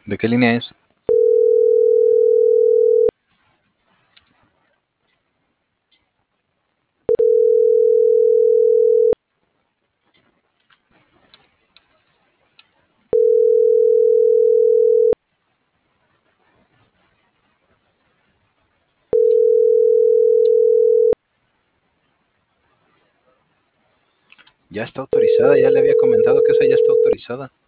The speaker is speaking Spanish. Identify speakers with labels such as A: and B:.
A: ¿De qué línea es? Ya está autorizada, ya le había comentado que esa ya está autorizada.